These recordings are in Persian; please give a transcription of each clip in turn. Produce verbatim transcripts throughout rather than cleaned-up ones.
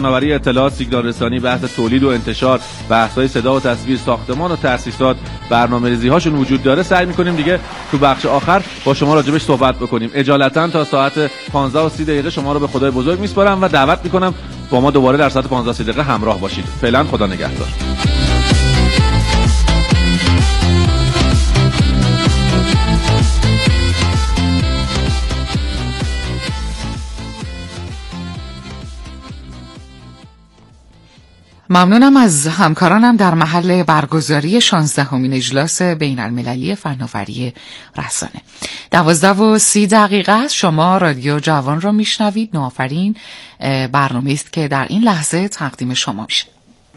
فناوری اطلاعات، سیگنال رسانی، بحث تولید و انتشار، بحث‌های صدا و تصویر، ساختمان و تأسیسات، برنامه‌ریزی‌هاشون وجود داره. سعی می‌کنیم دیگه تو بخش آخر با شما راجبش صحبت بکنیم. اجالتا تا ساعت پانزده و سی دقیقه شما رو به خدای بزرگ میسپارم و دعوت می‌کنم با ما دوباره در ساعت پانزده و سی دقیقه همراه باشید. فعلا خدا نگهدار. ممنونم از همکارانم در محل برگزاری شانزدهمین اجلاس بین المللی فناوری رسانه. دوازده و سی دقیقه است. شما رادیو جوان را میشنوید. نوآفرین برنامه است که در این لحظه تقدیم شما میشه.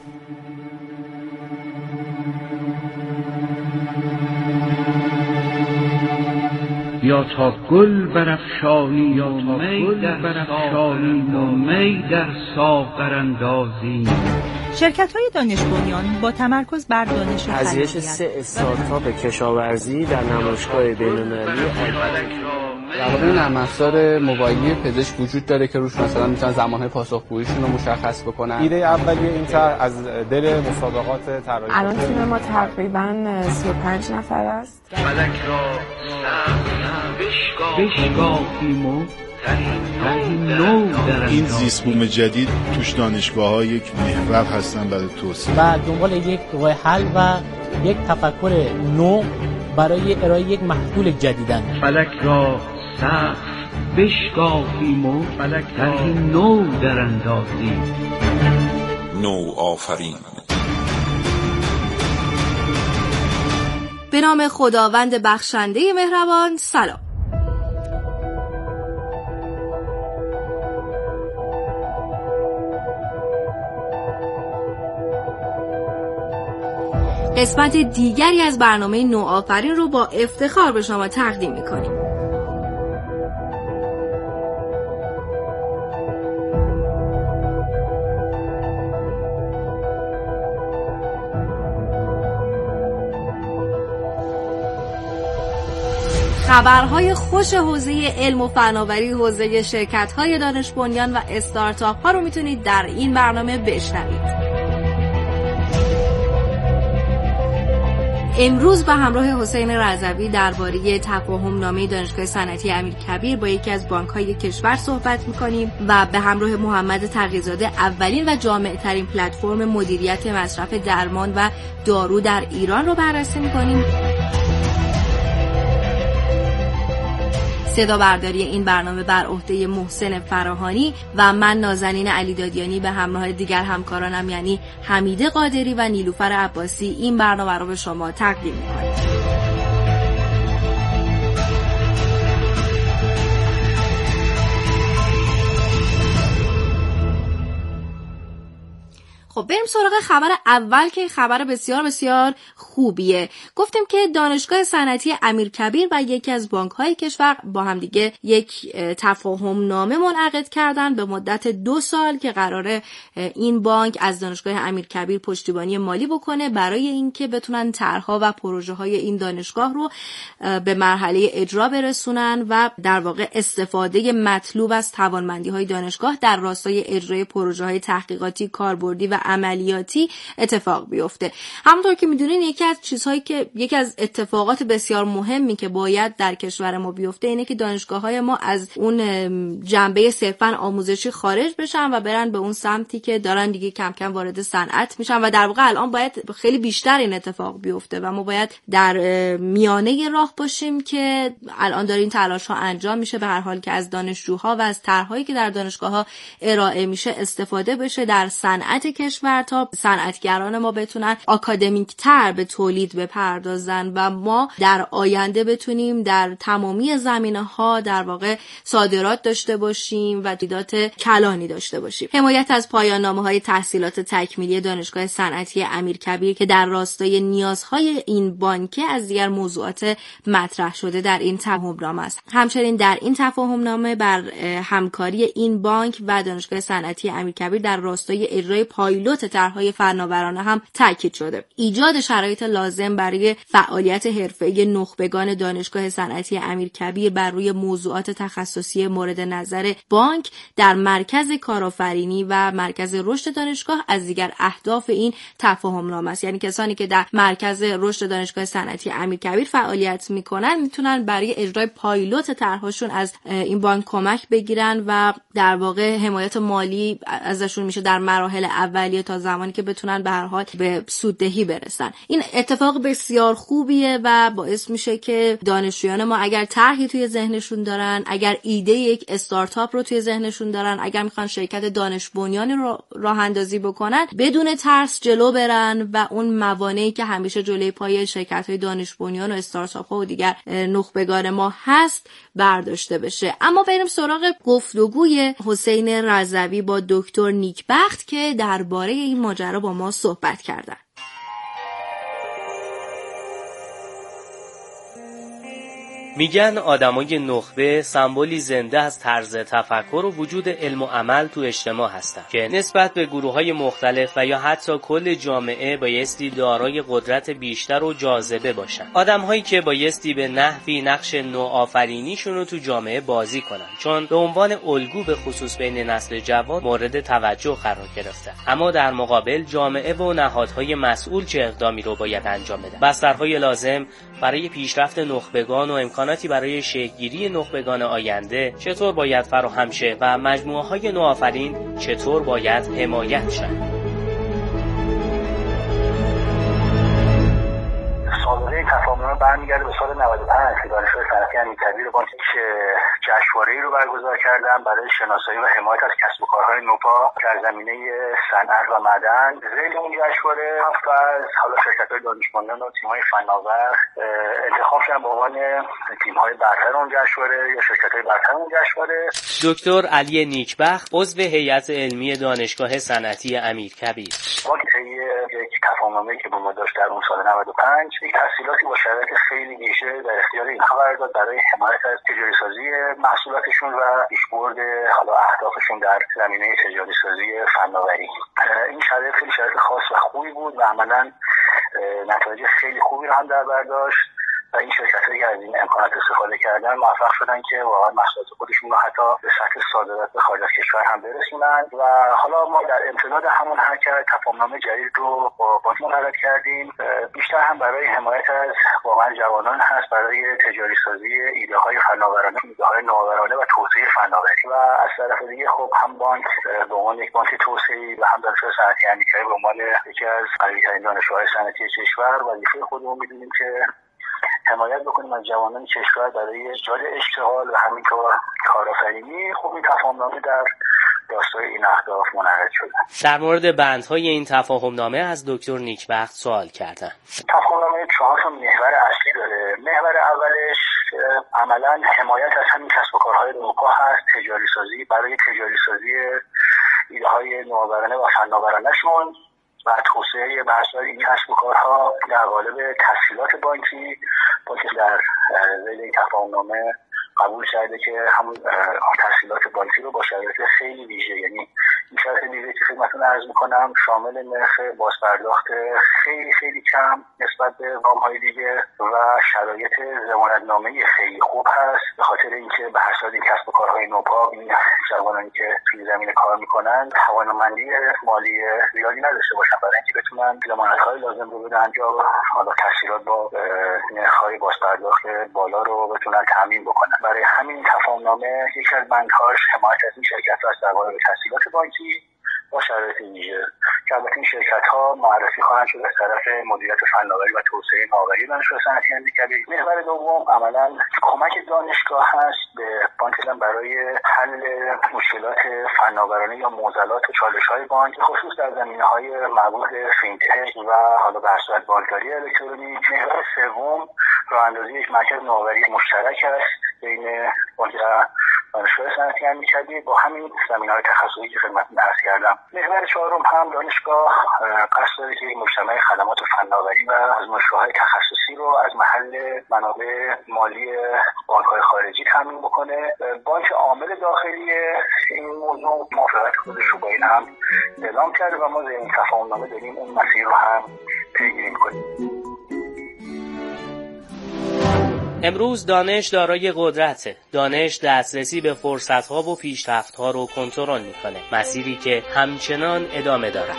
یا تا گل برافشانی یا می برافشانی و می در ساغر اندازی. شرکت‌های دانش بنیان با تمرکز بر دانش و پذیرش سه استارتاپ کشاورزی در نمایشگاه بین‌المللی در واقع نرم افزار موبایلی پزشک وجود داره که روش مثلا میتونن زمانهای پاسخگوییشون رو مشخص بکنن. ایده اولیه این طرح از دل مسابقات طراحی. الان تیم ما تقریبا سی و پنج نفر است. فلک را بشکافیم و این زیست بوم جدید توش دانشگاه‌ها یک محور هستن برای توسعه و دنبال یک راه حل و یک تفکر نو برای ارائه یک محصول جدیدن. فلک را سقف بشکافیم و فلک طرح نو در اندازیم. نو آفرین. به نام خداوند بخشنده مهربان. سلام. قسمت دیگری از برنامه نوآفرین رو با افتخار به شما تقدیم می‌کنیم. خبرهای خوش حوزه علم و فناوری، حوزه شرکت‌های دانش بنیان و استارتاپ‌ها رو میتونید در این برنامه بشنوید. امروز به همراه حسین رضوی درباره تفاهم نامه دانشگاه صنعتی امیرکبیر با یکی از بانک‌های کشور صحبت می‌کنیم و به همراه محمد تقی‌زاده اولین و جامع‌ترین پلتفرم مدیریت مصرف درمان و دارو در ایران رو بررسی می‌کنیم. صدا برداری این برنامه بر عهده محسن فراهانی و من نازنین علیدادیانی به همراه دیگر همکارانم یعنی حمیده قادری و نیلوفر عباسی این برنامه رو به شما تقدیم می‌کنیم. خب بریم سراغ خبر اول که خبر بسیار بسیار خوبیه. گفتیم که دانشگاه صنعتی امیرکبیر و یکی از بانک‌های کشور با هم دیگه یک تفاهم نامه منعقد کردن به مدت دو سال که قراره این بانک از دانشگاه امیرکبیر پشتیبانی مالی بکنه برای اینکه بتونن طرح‌ها و پروژه‌های این دانشگاه رو به مرحله اجرا برسونن و در واقع استفاده مطلوب از توانمندی‌های دانشگاه در راستای اجرای پروژه‌های تحقیقاتی، کاربردی و عملیاتی اتفاق بیفته. همونطور که میدونین یکی از چیزهایی که یکی از اتفاقات بسیار مهمی که باید در کشور ما بیفته اینه که دانشگاه‌های ما از اون جنبه صرفاً آموزشی خارج بشن و برن به اون سمتی که دارن دیگه کم کم وارد صنعت میشن و در واقع الان باید خیلی بیشتر این اتفاق بیفته و ما باید در میانه راه باشیم که الان دارین تلاش‌ها انجام میشه به هر حال که از دانشجوها و از طرح‌هایی که در دانشگاه‌ها ارائه میشه استفاده بشه در صنعت کشور تا صنعتگران ما بتونن آکادمیک تر به تولید بپردازن و ما در آینده بتونیم در تمامی زمینه‌ها در واقع صادرات داشته باشیم و دیدات کلانی داشته باشیم. حمایت از پایان نامه‌های تحصیلات تکمیلی دانشگاه صنعتی امیرکبیر که در راستای نیازهای این بانک از دیگر موضوعات مطرح شده در این تفاهم‌نامه است. همچنین در این تفاهم‌نامه بر همکاری این بانک و دانشگاه صنعتی امیرکبیر در راستای اجرای پایدار پایلوت طرح‌های فناورانه هم تاکید شده. ایجاد شرایط لازم برای فعالیت حرفه‌ای نخبگان دانشگاه صنعتی امیرکبیر بر روی موضوعات تخصصی مورد نظر بانک در مرکز کارآفرینی و مرکز رشد دانشگاه از دیگر اهداف این تفاهم‌نامه است. یعنی کسانی که در مرکز رشد دانشگاه صنعتی امیرکبیر فعالیت میکنن میتونن برای اجرای پایلوت طرحشون از این بانک کمک بگیرن و در واقع حمایت مالی ازشون میشه در مراحل اولیه تا زمانی که بتونن به هر حال به سوددهی برسن. این اتفاق بسیار خوبیه و باعث میشه که دانشجویان ما اگر طرحی توی ذهنشون دارن، اگر ایده یک استارتاپ رو توی ذهنشون دارن، اگر میخوان شرکت دانش بنیانی رو راه اندازی بکنن، بدون ترس جلو برن و اون موانعی که همیشه جلوی پای شرکت‌های دانش بنیان و استارتاپ‌ها و دیگر نخبگان ما هست برداشته بشه. اما بریم سراغ گفتگوی حسین رضوی با دکتر نیکبخت که درباره این ماجرا با ما صحبت کردن. میگن آدمای نخبه سمبولی زنده از طرز تفکر و وجود علم و عمل تو اجتماع هستن که نسبت به گروه‌های مختلف و یا حتی کل جامعه بایستی دارای قدرت بیشتر و جاذبه باشن. آدم‌هایی که بایستی به نحوی نقش نوآفرینیشون رو تو جامعه بازی کنن، چون به عنوان الگو به خصوص بین نسل جوان مورد توجه قرار گرفتن. اما در مقابل جامعه و نهادهای مسئول چه اقدامی رو باید انجام بدن؟ بسترهای لازم برای پیشرفت نخبگان و امکاناتی برای شکل‌گیری نخبگان آینده چطور باید فراهم شه و مجموعه‌های نوآفرین چطور باید حمایت شن؟ سابقه تفاهم‌نامه برمیگرده به سال نود و پنج که دانشگاه صنعتی امیرکبیر بانک که جشنواره‌ای رو برگزار کردن برای شناسایی و حمایت از کسب و کارهای نوپا در زمینه صنعت و معدن. ذیل اون جشنواره هفت از حالا شرکت‌های دانش بنیان و تیم‌های فناور انتخاب شدن به عنوان تیم‌های برتر اون جشنواره یا شرکت‌های برتر اون جشنواره. دکتر علی نیکبخت عضو هیئت علمی دانشگاه صنعتی امیرکبیر. یک تفاهم‌نامه‌ای که با ما داشت در اون سال نود و پنج یک تسهیلاتی با شرایط خیلی ویژه در اختیار اینها قرار داد برای حمایت از تجاری سازی محصولاتشون و پیشبرد حالا اهدافشون در زمینه تجاری سازی فناوری. این شرایط خیلی شرایط خاص و خوبی بود و عملاً نتایج خیلی خوبی رو هم در بر داشت و این شرکت‌هایی که از این امکانات استفاده کردن موفق شدن که واقعا محصولات خودشون رو حتی به سطح صادرات به خارج از کشور هم برسونن. و حالا ما در امتداد همون حرکت تفاهم‌نامه جدید رو با بانک منعقد کردیم. بیشتر هم برای حمایت از واقعا جوانان هست، برای تجاری سازی ایده‌های فناورانه، ایده‌های نوآورانه و توسعه فناوری. و از طرف دیگه خب هم بانک به عنوان یک بانک توسعه‌ای و هم دانشگاه صنعتی امیرکبیر به عنوان یکی از قوی‌ترین دانشگاه‌های صنعتی کشور وظیفه خودمون می‌دونیم که حمایت بکنیم از جوانان کشور برای ایجاد اشتغال و همینطور کارآفرینی. خب این تفاهم‌نامه در راستای این اهداف منعقد شده. در مورد بندهای این تفاهم‌نامه از دکتر نیکبخت سوال کردن. تفاهم‌نامه چهار تا محور اصلی داره. محور اولش عملاً حمایت از همین کسب و کارهای نوپا هست، تجاری سازی برای تجاری سازی ایده‌های نوآورانه و فناورانه‌شون و توسعه بحث این کسب و کارها در قالب تسهیلات بانکی. بانک در ذیل این تفاهم‌نامه قبول کرده که همون تسهیلات بانکی رو با شرایط خیلی ویژه، یعنی این شرایط ویژه که خدمتتون عرض می‌کنم شامل نرخ بازپرداخت خیلی خیلی کم نسبت به وام‌های دیگه و شرایط ضمانتنامه‌ای خیلی خوب هست، به خاطر اینکه به حساب این کسب و کارهای نوپا این جوانانی که توی زمینه کار می‌کنن توانمندی مالی زیادی نداشته باشن برای اینکه بتونن ضمانت‌های لازم رو بدن یا حالا تسهیلات با نرخ‌های بازپرداخت بالا رو بتونن تامین بکنن. برای همین تفاهم‌نامه یکی از بندهاش حمایت از این شرکت‌ها است در قالب تسهیلات بانکی با شرایط ویژه که البته این شرکت‌ها معرفی خواهند شد از طرف مدیریت فناوری و توسعه نوآوری دانشگاه صنعتی امیرکبیر. محور دوم عملاً کمک دانشگاه هست به بانک برای حل مشکلات فناورانه یا معضلات و چالش‌های بانک، خصوص در زمینه‌های مربوط به فینتک و حالا به صورت بانکداری الکترونیک. محور سوم راه‌اندازی یک مرکز نوآوری مشترک است بین بانک دانشگاه صنعتی امیرکبیر با همین زمینه‌های تخصصی که خدمتتون عرض کردم. محور چهارم هم دانشگاه قصد داره که مجتمع خدمات فناوری و آزمایشگاه‌های تخصصی رو از محل منابع مالی بانک‌های خارجی تامین بکنه. بانک عامل داخلی این موضوع موافقت خودش رو با این هم اعلام کرده و ما ضمن تفاهم‌نامه داریم اون مسیر رو هم پیگیری می‌کنیم. امروز دانش دارای قدرته. دانش دسترسی به فرصت‌ها و پیشرفت‌ها رو کنترل می‌کنه. مسیری که همچنان ادامه داره.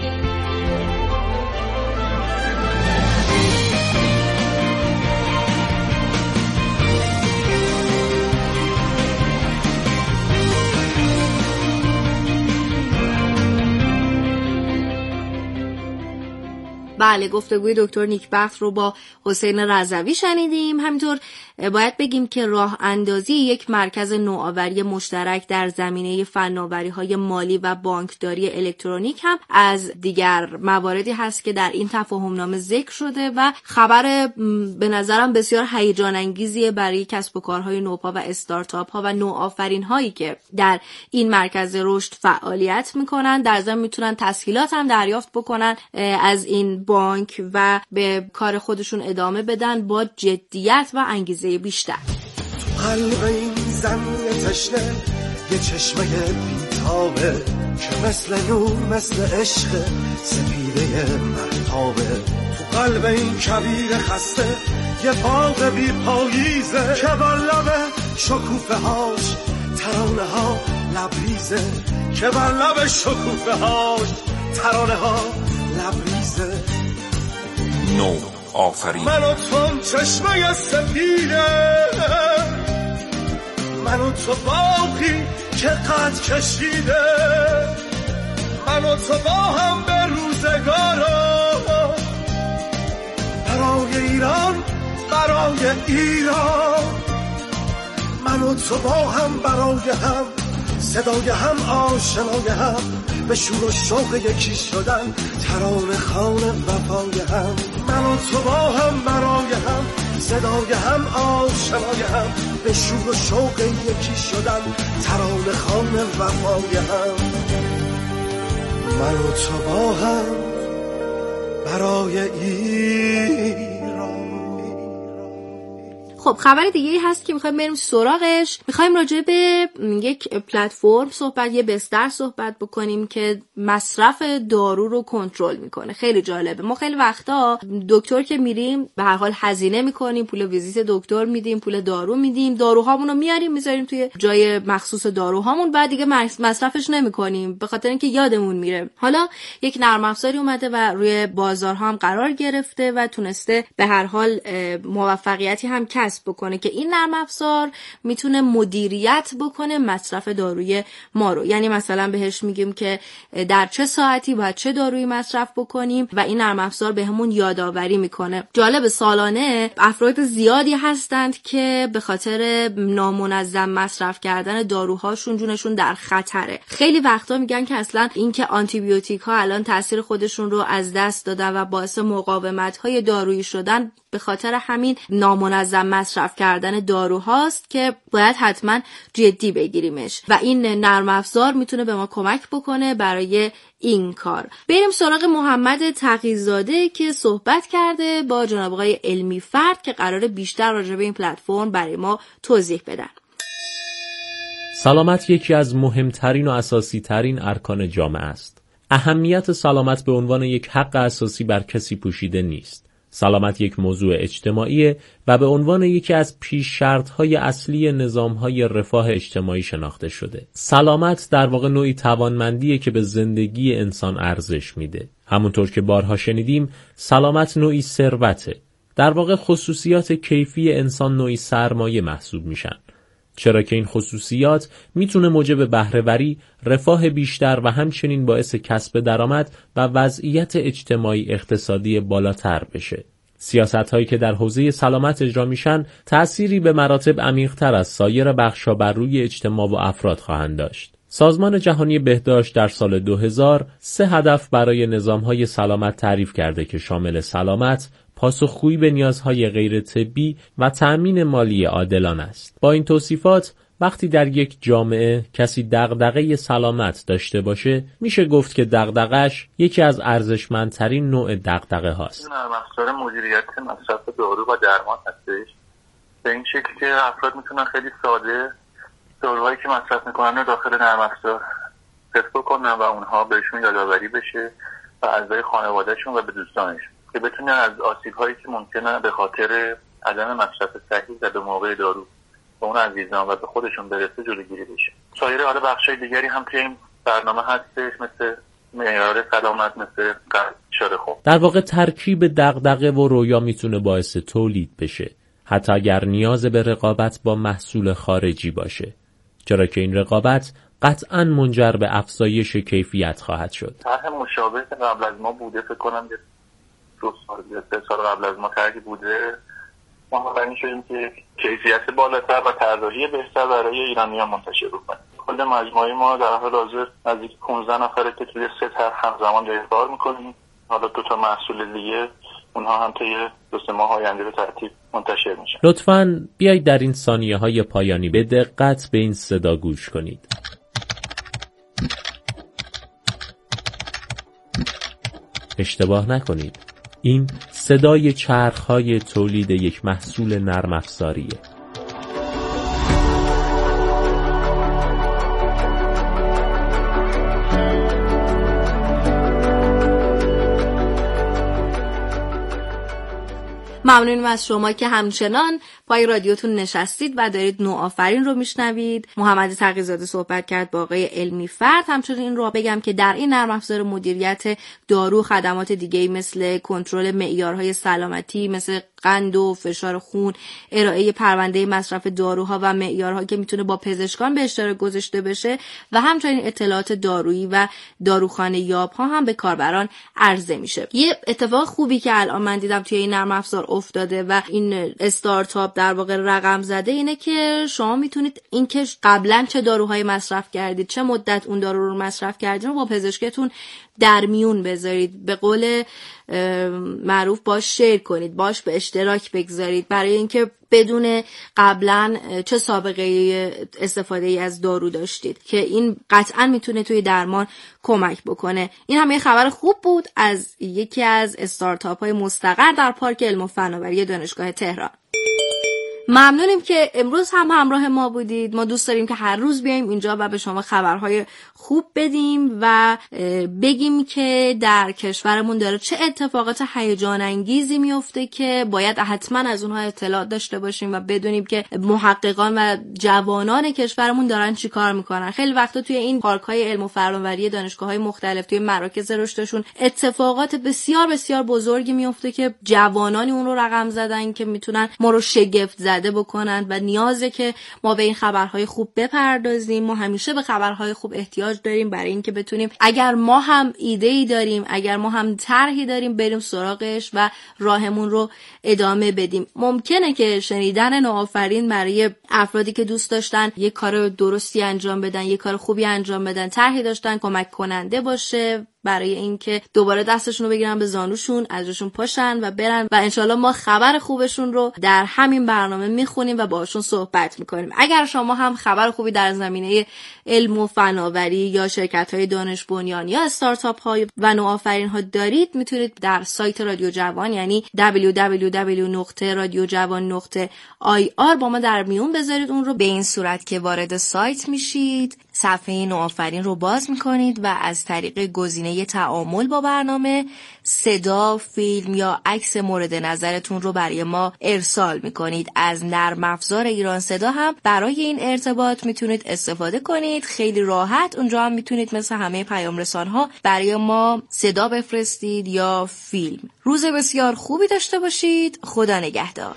بله، گفتگوی دکتر نیکبخت رو با حسین رضوی شنیدیم. همینطور باید بگیم که راه اندازی یک مرکز نوآوری مشترک در زمینه فناوری‌های مالی و بانکداری الکترونیک هم از دیگر مواردی هست که در این تفاهمنامه ذکر شده و خبر به نظرم بسیار هیجان انگیزیه برای کسب و کارهای نوپا و استارتاپ ها و نوآفرین هایی که در این مرکز رشد فعالیت میکنن. در ضمن میتونن تسهیلات هم دریافت بکنن از این بانک و به کار خودشون ادامه بدن با جدیت و انگیزه بیشتر. قلب این زمین تشنه یه چشمه بیتابه که مثل نور مثل عشق سپیده مهتابه. تو قلب این کبیر خسته یه باغ بی پاییزه که بر لب شکوفه هاش ترانه ها لبریزه که بر لب شکوفه هاش ترانه ها لبریزه. نو آفرین. من و تو چشمه سپیده، من و تو باقی که قد کشیده، من و تو با هم به روزگارا برای ایران برای ایران. من و تو با هم برای هم صدای هم آشنای هم به شور و شوق یکی شدن ترانه خوان وفای هم. من و تو با هم برای هم صدای هم آشنای هم به شور و شوق یکی شدن ترانه خوان وفای هم. من و تو با هم برای ایران. خب خبر دیگه ای هست که میخوایم بریم سراغش. میخوایم راجع به یک پلتفرم صحبت، یه بستر صحبت بکنیم که مصرف دارو رو کنترل میکنه. خیلی جالبه. ما خیلی وقتا دکتر که میریم به هر حال هزینه میکنیم، پول ویزیت دکتر میدیم، پول دارو میدیم، داروهامون رو میاریم میذاریم توی جای مخصوص داروهامون، بعد دیگه مصرفش نمیکنیم به خاطر اینکه یادمون میره. حالا یک نرم افزاری اومده و روی بازارها هم قرار گرفته و تونسته به هر حال موفقیتی هم کسب بکنه که این نرم افزار میتونه مدیریت بکنه مصرف داروی ما رو. یعنی مثلا بهش میگیم که در چه ساعتی باید چه دارویی مصرف بکنیم و این نرم افزار بهمون یادآوری میکنه. جالب، سالانه افراد زیادی هستند که به خاطر نامنظم مصرف کردن داروهاشون جونشون در خطره. خیلی وقتا میگن که اصلا اینکه آنتی بیوتیک ها الان تاثیر خودشون رو از دست دادن و باعث مقاومت های دارویی شدن به خاطر همین نامنظم مصرف کردن داروهاست که باید حتما جدی بگیریمش و این نرم افزار میتونه به ما کمک بکنه برای این کار. بریم سراغ محمد تقی‌زاده که صحبت کرده با جناب آقای علمی فرد که قراره بیشتر راجع به این پلتفرم برای ما توضیح بدن. سلامت یکی از مهمترین و اساسی ترین ارکان جامعه است. اهمیت سلامت به عنوان یک حق اساسی بر کسی پوشیده نیست. سلامت یک موضوع اجتماعی و به عنوان یکی از پیش شرط‌های اصلی نظام‌های رفاه اجتماعی شناخته شده. سلامت در واقع نوعی توانمندیه که به زندگی انسان ارزش میده. همونطور که بارها شنیدیم، سلامت نوعی ثروته. در واقع خصوصیات کیفی انسان نوعی سرمایه محسوب میشن. چرا که این خصوصیات میتونه موجب بهره‌وری، رفاه بیشتر و همچنین باعث کسب درآمد و وضعیت اجتماعی اقتصادی بالاتر بشه. سیاست‌هایی که در حوزه سلامت اجرا میشن تأثیری به مراتب عمیق‌تر از سایر بخش‌ها بر روی اجتماع و افراد خواهند داشت. سازمان جهانی بهداشت در سال دو هزار سه هدف برای نظام‌های سلامت تعریف کرده که شامل سلامت، پاسخگویی به نیازهای غیر طبی و تأمین مالی عادلانه است. با این توصیفات وقتی در یک جامعه کسی دغدغه سلامت داشته باشه، میشه گفت که دغدغه‌اش یکی از ارزشمندترین نوع دغدغه هاست. نرم افزار مدیریت مصرف دارو و درمان هستش، به این شکل که افراد میتونن خیلی ساده داروهایی که مصرف میکنن رو داخل نرم افزار ثبت کنن و اونها بهشون یادآوری بشه و اعضای خانوادهشون و به دوستانشون، که بتونن از آسیب‌هایی که ممکنه به خاطر عدم مصرف صحیح و به موقع دارو به اون عزیزان و به خودشون برسه جلوگیری بشه. سایر حالا بخشای دیگری هم که این برنامه هستش، مثل معیار سلامت، مثل اشاره خوب. در واقع ترکیب دغدغه و رویا میتونه باعث تولید بشه، حتی اگر نیاز به رقابت با محصول خارجی باشه، چرا که این رقابت قطعاً منجر به افزایش کیفیت خواهد شد. طرح مشابه قبل از ما بوده، فکر کنم که دو سال یا سه سال قبل از ما طرحی بوده. ما برای شدیم که کیفیت بالاتر و طراحی بهتر برای ایرانیان منتشر بکنیم. کل مجموعه ما در حال حاضر نزدیک پانزده نفره که توی سه طرح همزمان داریم کار میکنیم. حالا دو تا محصول دیگه اونها هم طی دو سه ماه آینده به ترتیب منتشر میشن. لطفاً بیایید در این ثانیه های پایانی به دقت به این صدا گوش کنید. اشتباه نکنید، این صدای چرخ‌های تولید یک محصول نرم افزاریه. ممنونیم از شما که همچنان پای رادیوتون نشستید و دارید نوآفرین رو میشنوید. محمد تقی‌زاده صحبت کرد با آقای علمی فرد. همچنین این رو بگم که در این نرم افزار مدیریت دارو خدمات دیگه‌ای مثل کنترل معیارهای سلامتی، مثل قند و فشار خون، ارائه پرونده مصرف داروها و معیارها که میتونه با پزشکان به اشتراک گذاشته بشه و همچنین اطلاعات دارویی و داروخانه یاب‌ها هم به کاربران عرضه میشه. یه اتفاق خوبی که الان من دیدم توی این نرم افزار افتاده و این استارتاپ در واقع رقم زده اینه که شما میتونید این که قبلا چه داروهای مصرف کردید، چه مدت اون دارو رو مصرف کردید رو با پزشکتون در میون بذارید، به قول معروف باش شیر کنید، باش به اشتراک بگذارید، برای اینکه بدون قبلا چه سابقه استفاده ای از دارو داشتید، که این قطعا میتونه توی درمان کمک بکنه. این هم یه خبر خوب بود از یکی از استارتاپ های مستقر در پارک علم و فناوری دانشگاه تهران. ممنونیم که امروز هم همراه ما بودید. ما دوست داریم که هر روز بیایم اینجا و به شما خبرهای خوب بدیم و بگیم که در کشورمون داره چه اتفاقات هیجان انگیزی میفته که باید حتما از اونها اطلاع داشته باشیم و بدونیم که محققان و جوانان کشورمون دارن چی کار میکنن. خیلی وقتا توی این پارک‌های علم و فناوری دانشگاه‌های مختلف، توی مراکز رشدشون اتفاقات بسیار بسیار بزرگی میفته که جوانانی اون رو رقم زدن که میتونن ما رو شگفت زده بکنن و نیازه که ما به این خبرهای خوب بپردازیم. ما همیشه به خبرهای خوب احتیاج داریم برای اینکه بتونیم اگر ما هم ایده‌ای داریم، اگر ما هم طرحی داریم، بریم سراغش و راهمون رو ادامه بدیم. ممکنه که شنیدن نوآفرین برای افرادی که دوست داشتن یک کار درستی انجام بدن، یک کار خوبی انجام بدن، طرحی داشتن کمک کننده باشه برای اینکه دوباره دستشون رو بگیرن به زانوشون، ازشون پاشن و برن و انشالله ما خبر خوبشون رو در همین برنامه میخونیم و باهاشون صحبت میکنیم. اگر شما هم خبر خوبی در زمینه علم و فناوری یا شرکت‌های دانش بنیان یا استارتاپ‌ها و نوآفرین‌ها دارید، میتونید در سایت رادیو جوان یعنی دبلیو دبلیو دبلیو نقطه رادیو جوان نقطه آی آر با ما در میون بذارید اون رو. به این صورت که وارد سایت میشید، صفحه نوآفرین رو باز میکنید و از طریق گزینه تعامل با برنامه صدا، فیلم یا عکس مورد نظرتون رو برای ما ارسال میکنید. از نرم افزار ایران صدا هم برای این ارتباط میتونید استفاده کنید. خیلی راحت اونجا هم میتونید مثل همه پیام رسان‌ها برای ما صدا بفرستید یا فیلم. روز بسیار خوبی داشته باشید. خدا نگهدار.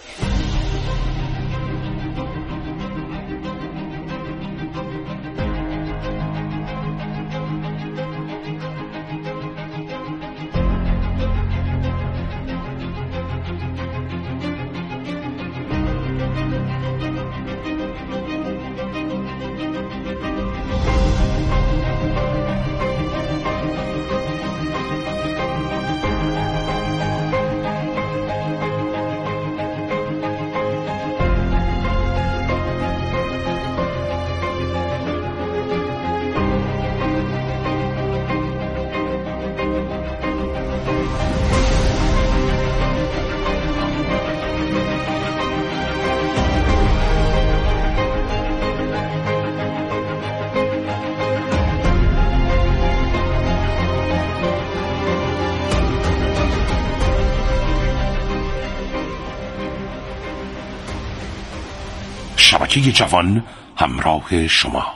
شبکه جوان همراه شما.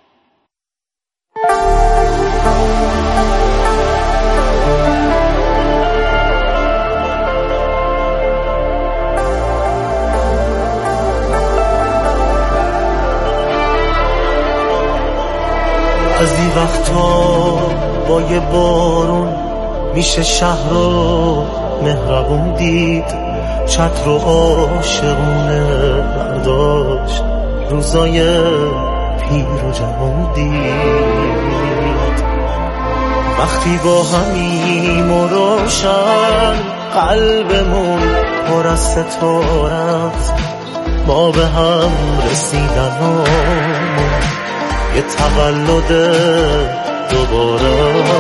از این وقتا با یه بارون میشه شهر رو مهربون دید، چتر و عاشقونه برداشت، روزای پیر و جوان دید. وقتی با همیم و روشن قلبمون پر از ستارت، ما به هم رسیدنامون یه تولد دوباره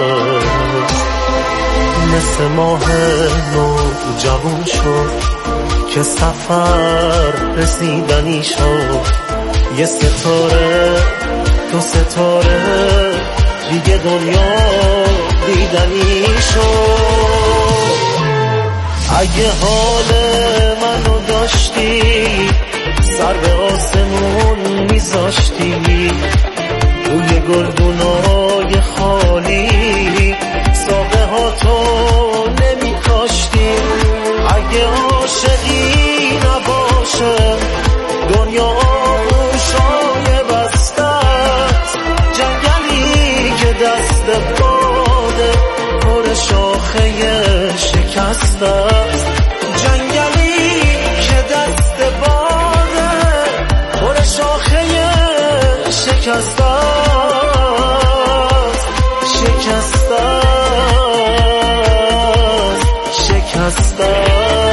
مثل ماه نو جوون شد که سفر رسیدنی شد. یه ستاره دو ستاره دیگه دنیا دیدنی شد. اگه حال منو داشتی سر به آسمون میذاشتی، روی گلدونای خالی ساقه ها تو نمی کاشتی. اگه عاشقی نباشه دنیا آغوشای بستت، جنگلی که دست باده پر شاخه شکستت، جنگلی که دست باده پر شاخه شکستت شکستت شکستت.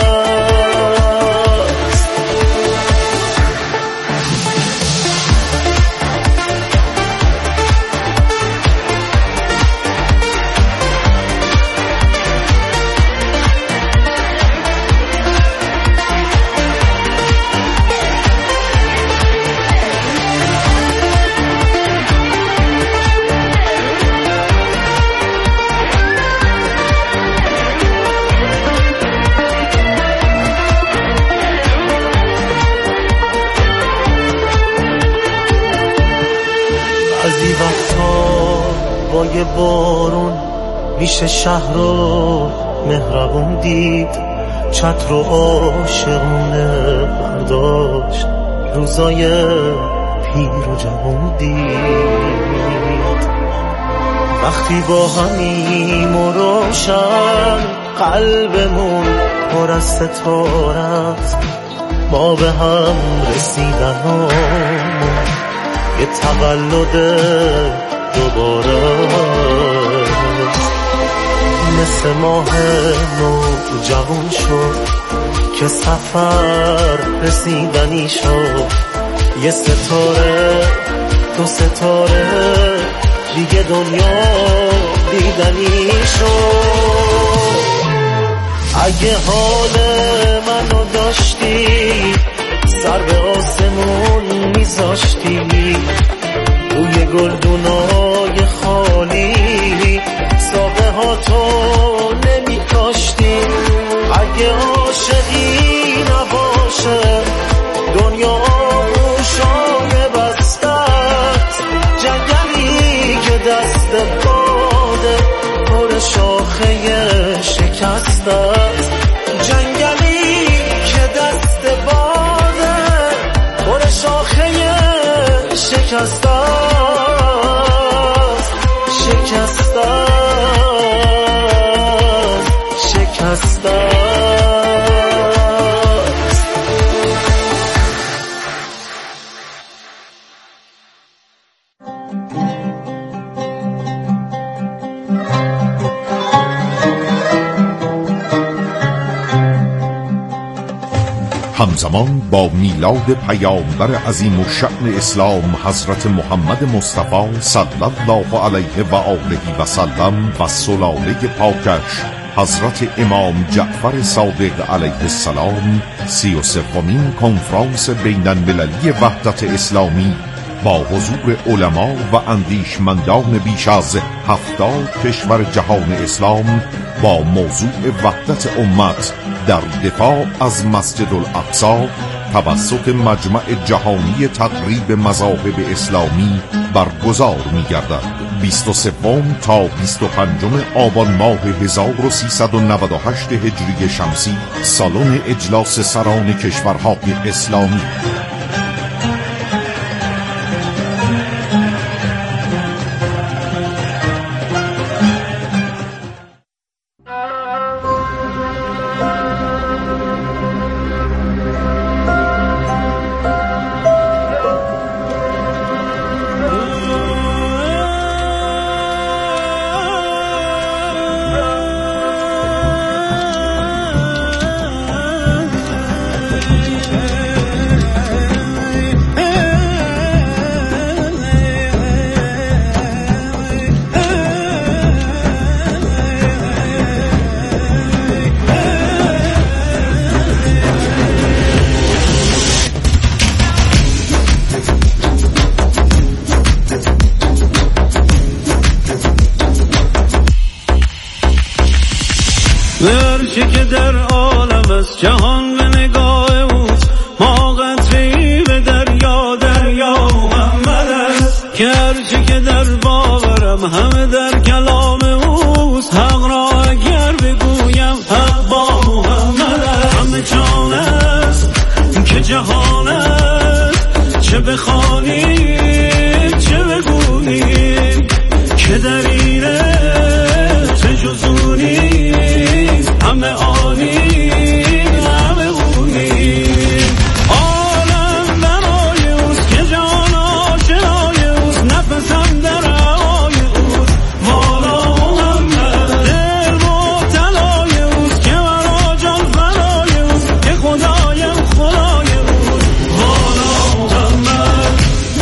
با یه بارون میشه شهر رو مهربون دید، چتر و عاشقونه برداشت، روزای پیر و جوان دید. وقتی با همیم و روشن قلبمون پر از ستارت، ما به هم رسیدنامون یه تولد دوباره مثل ماه نو جوان شد که سفر رسیدنی شد. یه ستاره دو ستاره دیگه دنیا دیدنی شد. اگه حال منو داشتی سر به آسمون میذاشتی، روی گلدونای خالی ساقه ها تو نمی کاشتی. اگه عاشقی نباشه دنیا آغوشای بستت، جنگلی که دست باده پر شاخه شکستت، جنگلی که دست باده پر شاخه شکستت شکستت شکستت. همزمان با میلاد پیامبر عظیم الشأن اسلام حضرت محمد مصطفی صلی الله علیه و آله و سلم و سلاله پاکش حضرت امام جعفر صادق علیه السلام، سی و سومین کنفرانس بین المللی وحدت اسلامی با حضور علما و اندیشمندان بیش از هفتاد کشور جهان اسلام با موضوع وحدت امت در دفاع از مسجد الاقصی توسط مجمع جهانی تقریب مذاهب اسلامی برگزار می‌گردد. بیست و سوم تا بیست و پنجم آبان ماه هزار و سیصد و نود و هشت هجری شمسی، سالن اجلاس سران کشورهای اسلامی. هرچه که در عالم است جهان به نگاه اوست، ما قطره‌ای به دریا، دریا محمد است. که هرچه که در باورم همه در کلام اوست، حق را اگر بگویم حق با محمد است. همه جان است که جهان است، چه بخوانیم چه بگوییم، که در اینه چه جزونی همه آنی همه اونی. عالم برای اوست که جان آشنای اوست، نفسم در هوای اوست، والا محمد. دل مبتلای اوست که مرا جان فدای اوست، که خدایم خدای اوست، والا محمد.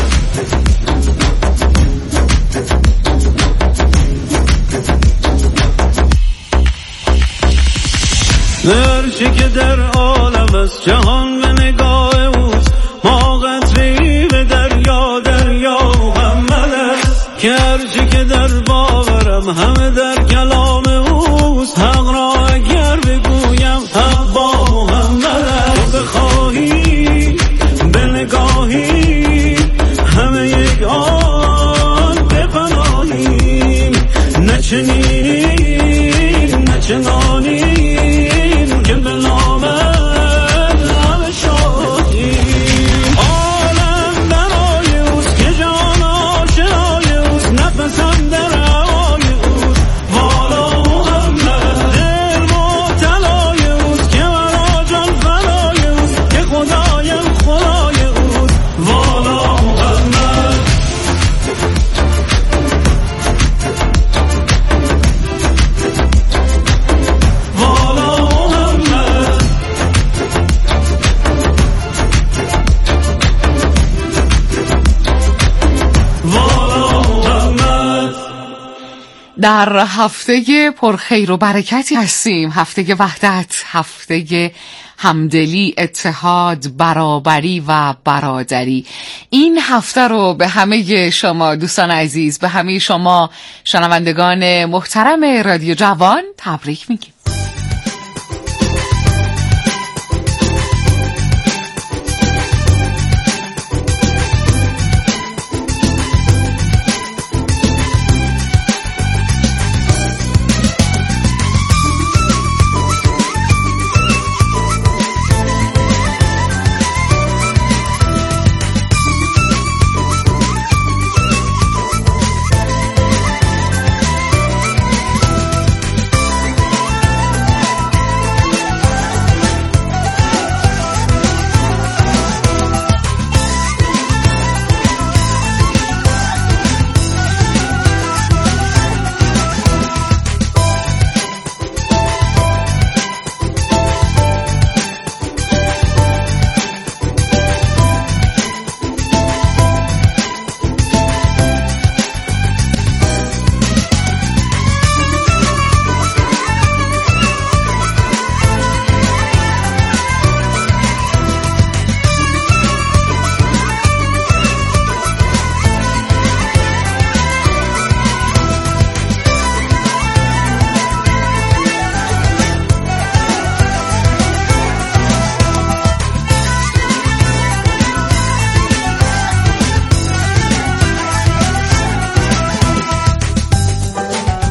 هرچه که در عالم است جهان به نگاه اوست، ما قطره‌ای به دریا، دریا محمد است. که هرچه که در باورم همه در کلام اوست، حق را اگر بگویم حق با محمد است. تو بخواهی به نگاهی همه یک آن بپناهیم، نه چنینیم نه چنانیم، که به نام همه شادیم. عالم برای اوست که جان آشنای اوست، نفسم در هوای اوست، والا محمد. دل مبتلای اوست که مرا جان فدای اوست، که خدایم خدای اوست، والا محمد. در هفته پرخیر و برکتی هستیم، هفته وحدت، هفته همدلی، اتحاد، برابری و برادری. این هفته رو به همه شما دوستان عزیز، به همه شما شنوندگان محترم رادیو جوان تبریک میگیم.